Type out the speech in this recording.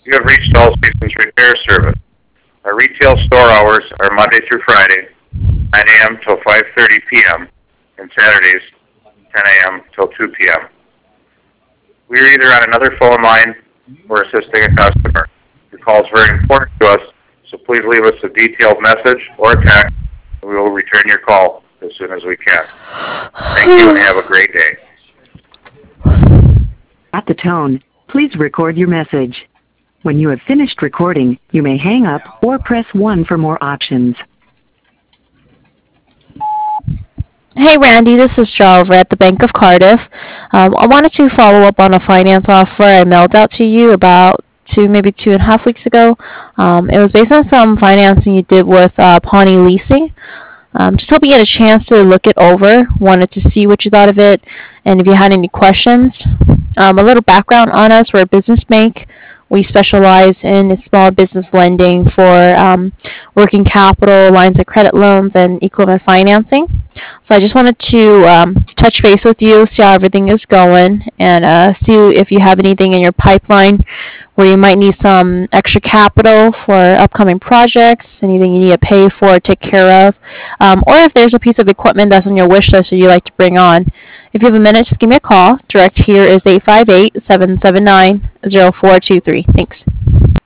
You have reached All Seasons Repair Service. Our retail store hours are Monday through Friday, 9 a.m. till 5:30 p.m., and Saturdays, 10 a.m. till 2 p.m. We are either on another phone line or assisting a customer. Your call is very important to us, so please leave us a detailed message or a text, and we will return your call as soon as we can. Thank you and have a great day. At the tone, please record your message. When you have finished recording, you may hang up or press 1 for more options. Hey Randy, this is Jo over at the Bank of Cardiff. I wanted to follow up on a finance offer I mailed out to you about maybe 2.5 weeks ago. It was based on some financing you did with Pawnee Leasing. Just hope you had a chance to look it over. Wanted to see what you thought of it and if you had any questions. A little background on us. We're a business bank. We specialize in small business lending for working capital, lines of credit loans, and equipment financing. So I just wanted to touch base with you, see how everything is going, and see if you have anything in your pipeline where you might need some extra capital for upcoming projects, anything you need to pay for or take care of, or if there's a piece of equipment that's on your wish list that you'd like to bring on. If you have a minute, just give me a call. Direct here is 858-779-0423. Thanks.